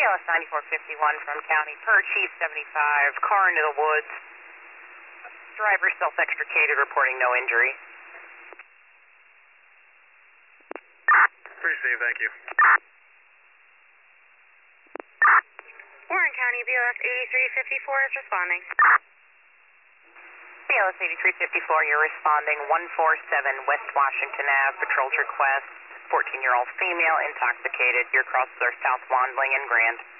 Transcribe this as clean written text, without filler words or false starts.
BLS 9451 from County Perch, East 75, car into the woods. Driver self-extricated, reporting no injury. Pretty safe, thank you. Warren County, BLS 8354 is responding. BLS 8354, you're responding 147 West Washington Ave, patrol's request. 14-year-old female, intoxicated. Your crosses are South Wandling and Grand.